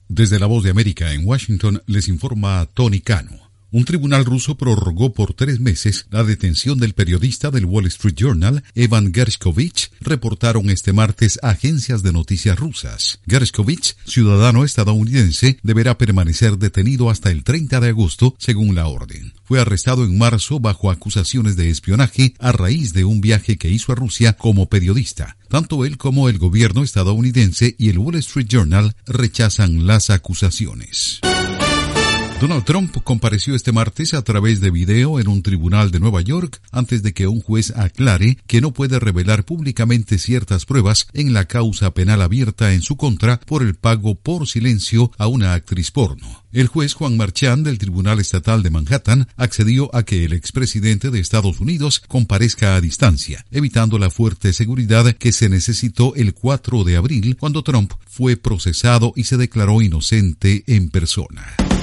Desde La Voz de América en Washington les informa Tony Cano. Un tribunal ruso prorrogó por 3 meses la detención del periodista del Wall Street Journal, Evan Gershkovich, reportaron este martes agencias de noticias rusas. Gershkovich, ciudadano estadounidense, deberá permanecer detenido hasta el 30 de agosto, según la orden. Fue arrestado en marzo bajo acusaciones de espionaje a raíz de un viaje que hizo a Rusia como periodista. Tanto él como el gobierno estadounidense y el Wall Street Journal rechazan las acusaciones. Donald Trump compareció este martes a través de video en un tribunal de Nueva York antes de que un juez aclare que no puede revelar públicamente ciertas pruebas en la causa penal abierta en su contra por el pago por silencio a una actriz porno. El juez Juan Marchand del Tribunal Estatal de Manhattan accedió a que el expresidente de Estados Unidos comparezca a distancia, evitando la fuerte seguridad que se necesitó el 4 de abril cuando Trump fue procesado y se declaró inocente en persona.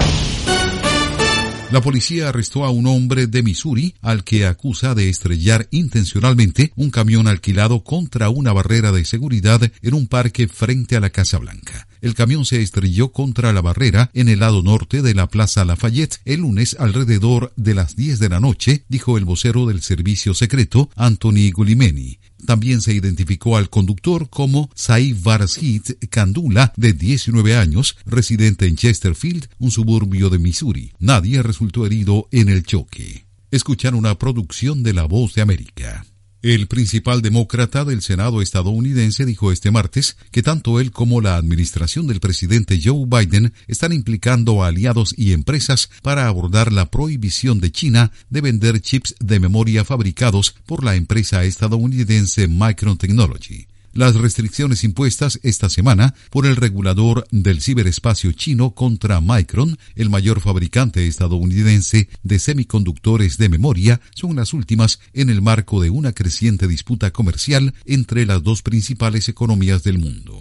La policía arrestó a un hombre de Missouri al que acusa de estrellar intencionalmente un camión alquilado contra una barrera de seguridad en un parque frente a la Casa Blanca. El camión se estrelló contra la barrera en el lado norte de la Plaza Lafayette el lunes alrededor de las 10 de la noche, dijo el vocero del servicio secreto, Anthony Guglielmini. También se identificó al conductor como Saif Varshit Kandula, de 19 años, residente en Chesterfield, un suburbio de Missouri. Nadie resultó herido en el choque. Escuchan una producción de La Voz de América. El principal demócrata del Senado estadounidense dijo este martes que tanto él como la administración del presidente Joe Biden están implicando a aliados y empresas para abordar la prohibición de China de vender chips de memoria fabricados por la empresa estadounidense Micron Technology. Las restricciones impuestas esta semana por el regulador del ciberespacio chino contra Micron, el mayor fabricante estadounidense de semiconductores de memoria, son las últimas en el marco de una creciente disputa comercial entre las dos principales economías del mundo.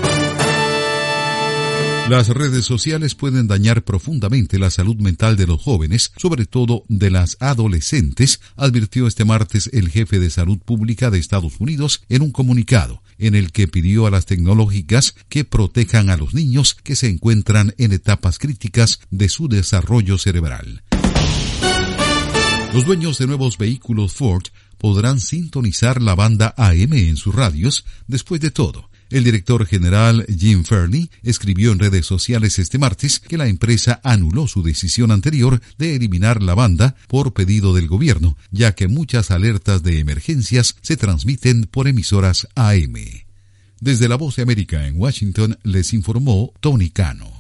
Las redes sociales pueden dañar profundamente la salud mental de los jóvenes, sobre todo de las adolescentes, advirtió este martes el jefe de salud pública de Estados Unidos en un comunicado, en el que pidió a las tecnológicas que protejan a los niños que se encuentran en etapas críticas de su desarrollo cerebral. Los dueños de nuevos vehículos Ford podrán sintonizar la banda AM en sus radios. Después de todo, el director general Jim Farley escribió en redes sociales este martes que la empresa anuló su decisión anterior de eliminar la banda por pedido del gobierno, ya que muchas alertas de emergencias se transmiten por emisoras AM. Desde La Voz de América en Washington les informó Tony Cano.